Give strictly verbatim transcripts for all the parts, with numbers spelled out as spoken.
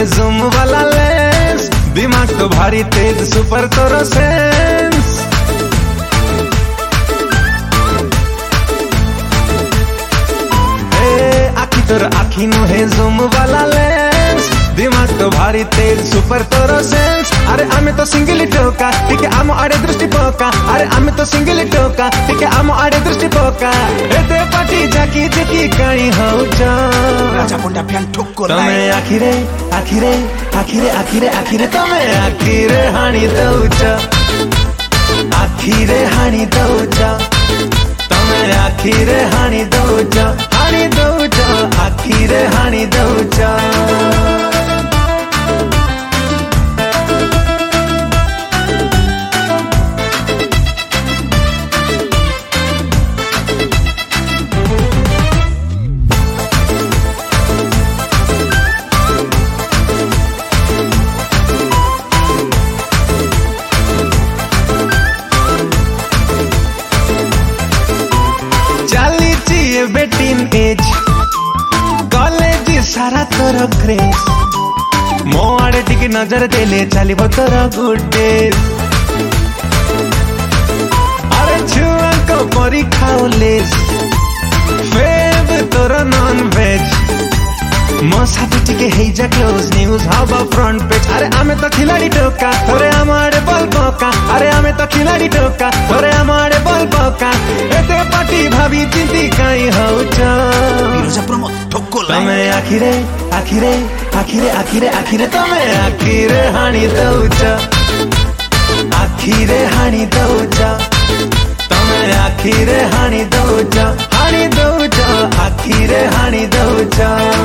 नुहे जूम वाला लेंस, दिमाग तो भारी तेज सुपर तोरो सेंस। आखी तोर आखी नुहे जूम वाला लेंस, दिमाग तो भारी तेज सुपर तोरो सेंस। अरे आमे तो सिंगली टोका टिके आमो आड़े दृष्टि पोका, अरे आमे तो सिंगली टोका टिके आमो आड़े दृष्टि पोका। एते पाटी जाकी जेकी काणी होउच राजा मुंडा फ्यान ठोको तमे आखिरे आखिरे आखिरे आखिरे आखिरे तमे आखिरे हाणी दउच, आखिरे हाणी दउच तमे आखिरे हाणी दउच, हाणी दउच आखिरे हाणी दउच। बेटीन एज कॉलेज सारा तोर क्रेज, मो आड़े टिके नजर देले चली तोर गुड डेज। अरे छुआ को परी खाओ लेस, फेव तोर नॉन वेज, मो साथी टिके हेजा क्लोज न्यूज हवा फ्रंट पेज। अरे आमे तो खिलाड़ी टोका तोरे आमाड़े बल पका, अरे आमे तो खिलाड़ी टोका तोरे आमाड़े बल पका। एते पाटी भाभी चिंती काई होउच बिरोजा प्रमोद ठोको तमे आखिरे आखिरे आखिरे आखिरे आखिरे तमे आखिरे हाणी दउच, आखिरे हाणी दउच तमे आखिरे हाणी दउच, हाणी दउच आखिरे हाणी दउच।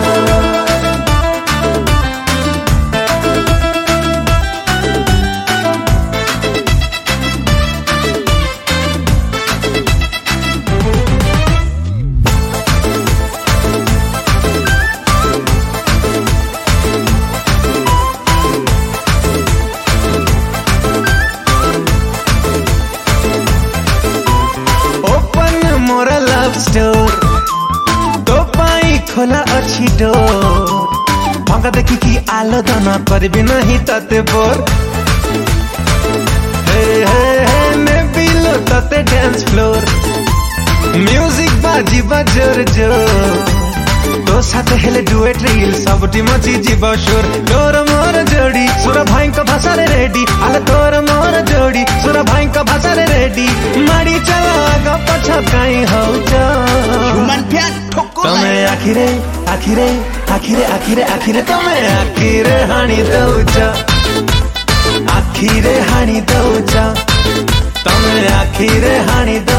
मोर लव स्टोर तो पाई खोला अच्छी डोर, मगा देखी कि आलो दाना करबी नहीं तते बोर। हे हे हे मैं बिलो तते डांस फ्लोर, म्यूजिक बाजी बजोर जोर, तो साथे हेले डुएट रील सबटी मची जीव शोर। तोर मोर जोड़ी सुर भाई का भाषा रे रेडी, आले तोर मोर जोड़ी सुर भाई का भाषा रे रेडी। माड़ी चला आगा पछा काई होउच ह्यूमन फ्यान ठोको तमे आखिरे आखिरे आखिरे आखिरे आखिरे तमे आखिरे हाणी दउच, आखिरे हाणी दउच तमे आखिरे हाणी दउच।